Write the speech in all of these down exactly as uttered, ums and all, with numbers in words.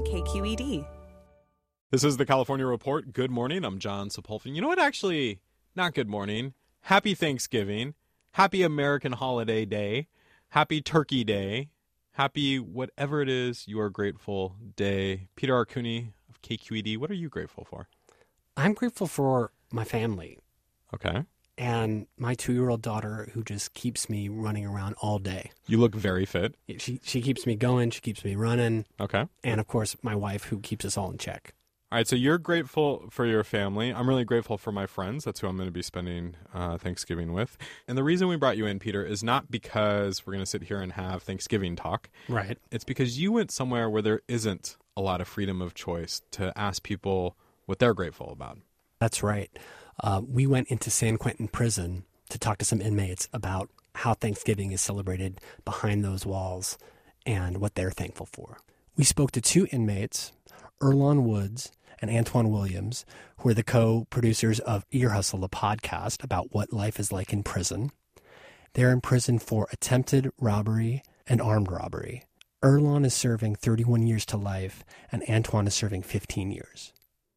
K Q E D. This is the California Report. Good morning. I'm John Sepulveda. You know what? Actually, not good morning. Happy Thanksgiving. Happy American Holiday Day. Happy Turkey Day. Happy whatever it is you are grateful day. Peter Arcuni of K Q E D, what are you grateful for? I'm grateful for my family. Okay. And my two-year-old daughter who just keeps me running around all day. You look very fit. She she keeps me going. She keeps me running. Okay. And, of course, my wife who keeps us all in check. All right, so you're grateful for your family. I'm really grateful for my friends. That's who I'm going to be spending uh, Thanksgiving with. And the reason we brought you in, Peter, is not because we're going to sit here and have Thanksgiving talk. Right. It's because you went somewhere where there isn't a lot of freedom of choice to ask people what they're grateful about. That's right. Uh, we went into San Quentin Prison to talk to some inmates about how Thanksgiving is celebrated behind those walls and what they're thankful for. We spoke to two inmates, Earlonne Woods and Antoine Williams, who are the co-producers of Ear Hustle, a podcast about what life is like in prison. They're in prison for attempted robbery and armed robbery. Earlonne is serving thirty-one years to life, and Antoine is serving fifteen years.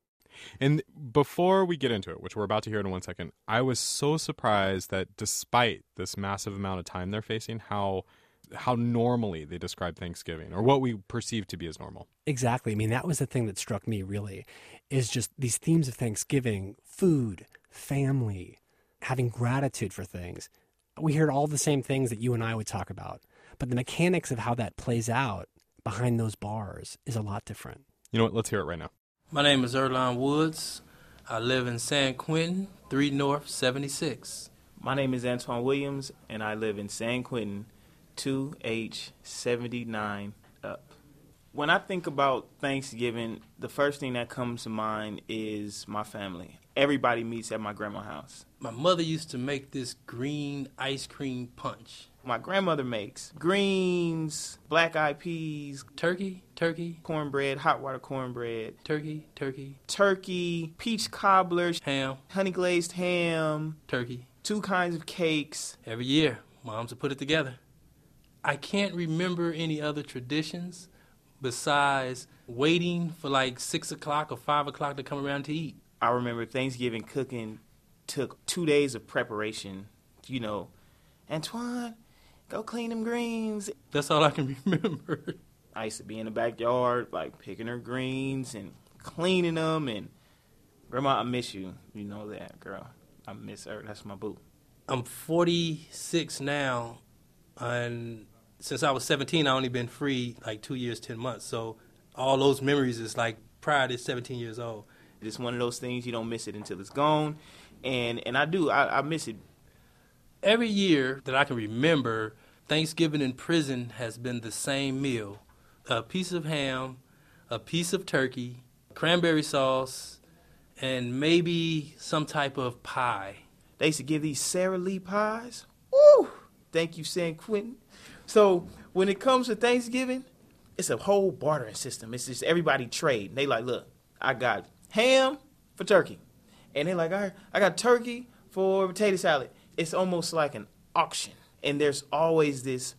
And before we get into it, which we're about to hear in one second, I was so surprised that despite this massive amount of time they're facing, how how normally they describe Thanksgiving, or what we perceive to be as normal. Exactly. I mean, that was the thing that struck me, really, is just these themes of Thanksgiving: food, family, having gratitude for things. We heard all the same things that you and I would talk about, but the mechanics of how that plays out behind those bars is a lot different. You know what? Let's hear it right now. My name is Earlonne Woods. I live in San Quentin, three North seventy-six. My name is Antoine Williams, and I live in San Quentin, two H seventy-nine up. When I think about Thanksgiving, the first thing that comes to mind is my family. Everybody meets at my grandma's house. My mother used to make this green ice cream punch. My grandmother makes greens, black-eyed peas, Turkey, turkey, cornbread, hot water cornbread, turkey, turkey, turkey, peach cobbler, ham, honey glazed ham, turkey. two kinds of cakes. Every year, moms would put it together. I can't remember any other traditions besides waiting for like six o'clock or five o'clock to come around to eat. I remember Thanksgiving cooking took two days of preparation. You know, Antoine, go clean them greens. That's all I can remember. I used to be in the backyard, like picking her greens and cleaning them. And Grandma, I miss you. You know that, girl. I miss her. That's my boo. I'm forty-six now, and since I was seventeen, I only been free like two years, ten months. So all those memories is like prior to seventeen years old. It's one of those things, you don't miss it until it's gone. And and I do. I, I miss it. Every year that I can remember, Thanksgiving in prison has been the same meal. A piece of ham, a piece of turkey, cranberry sauce, and maybe some type of pie. They used to give these Sara Lee pies. Woo! Thank you, San Quentin. So when it comes to Thanksgiving, it's a whole bartering system. It's just everybody trade. They like, look, I got ham for turkey. And they like, all right, I got turkey for potato salad. It's almost like an auction. And there's always this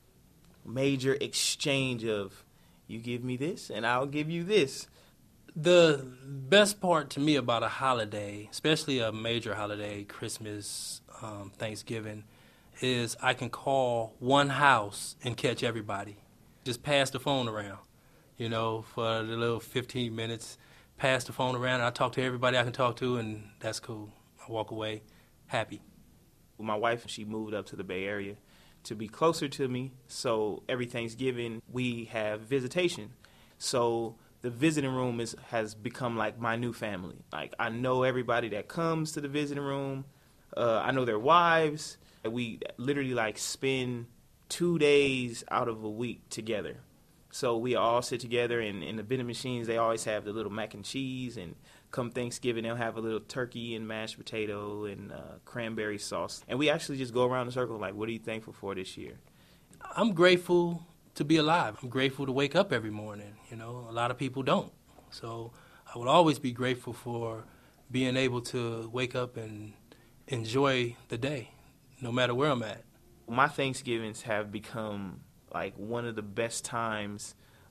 major exchange of, you give me this and I'll give you this. The best part to me about a holiday, especially a major holiday, Christmas, um, Thanksgiving, is I can call one house and catch everybody. Just pass the phone around, you know, for the little fifteen minutes. Pass the phone around, and I talk to everybody I can talk to, and that's cool. I walk away happy. My wife, she moved up to the Bay Area to be closer to me, so every Thanksgiving we have visitation. So the visiting room is has become like my new family. Like, I know everybody that comes to the visiting room. Uh, I know their wives. We literally, like, spend two days out of a week together. So we all sit together, and in the vending machines, they always have the little mac and cheese, and come Thanksgiving, they'll have a little turkey and mashed potato and uh, cranberry sauce. And we actually just go around the circle like, what are you thankful for this year? I'm grateful to be alive. I'm grateful to wake up every morning. You know, a lot of people don't. So I will always be grateful for being able to wake up and enjoy the day, no matter where I'm at. My Thanksgivings have become like one of the best times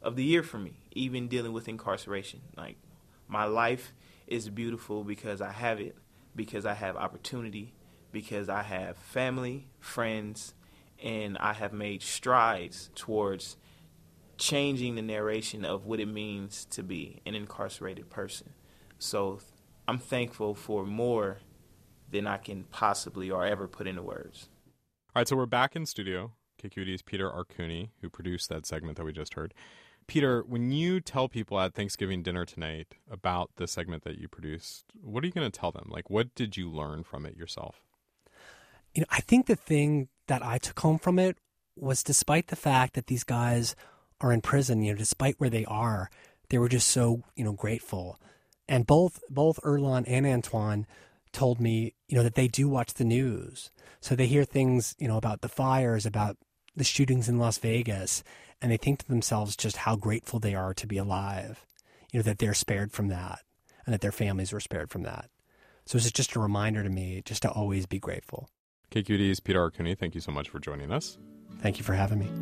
of the year for me, even dealing with incarceration. Like, my life is beautiful because I have it, because I have opportunity, because I have family, friends, and I have made strides towards changing the narration of what it means to be an incarcerated person. So I'm thankful for more than I can possibly or ever put into words. All right, so we're back in studio. K Q E D's Peter Arcuni, who produced that segment that we just heard. Peter, when you tell people at Thanksgiving dinner tonight about the segment that you produced, what are you going to tell them? Like, what did you learn from it yourself? You know, I think the thing that I took home from it was, despite the fact that these guys are in prison, you know, despite where they are, they were just so, you know, grateful. And both both Earlonne and Antoine told me, you know, that they do watch the news. So they hear things, you know, about the fires, about the shootings in Las Vegas, and they think to themselves just how grateful they are to be alive, you know, that they're spared from that and that their families were spared from that. So it's just a reminder to me just to always be grateful. K Q E D's Peter Arcuni, thank you so much for joining us. Thank you for having me.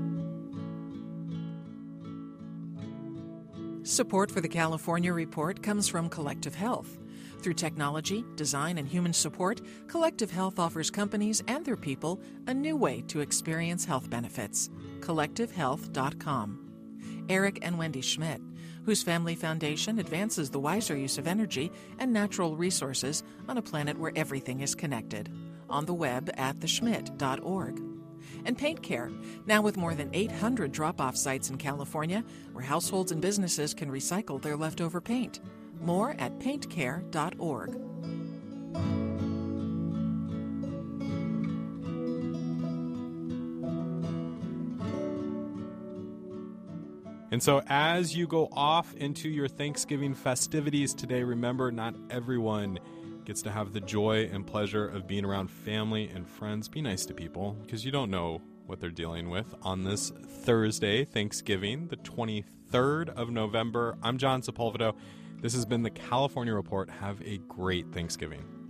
Support for the California Report comes from Collective Health. Through technology, design, and human support, Collective Health offers companies and their people a new way to experience health benefits. collective health dot com. Eric and Wendy Schmidt, whose family foundation advances the wiser use of energy and natural resources on a planet where everything is connected. On the web at the schmidt dot org. And Paint Care, now with more than eight hundred drop-off sites in California where households and businesses can recycle their leftover paint. More at paint care dot org. And so as you go off into your Thanksgiving festivities today, remember, not everyone gets to have the joy and pleasure of being around family and friends. Be nice to people, because you don't know what they're dealing with on this Thursday, Thanksgiving, the twenty-third of November. I'm John Sepulveda. This has been the California Report. Have a great Thanksgiving.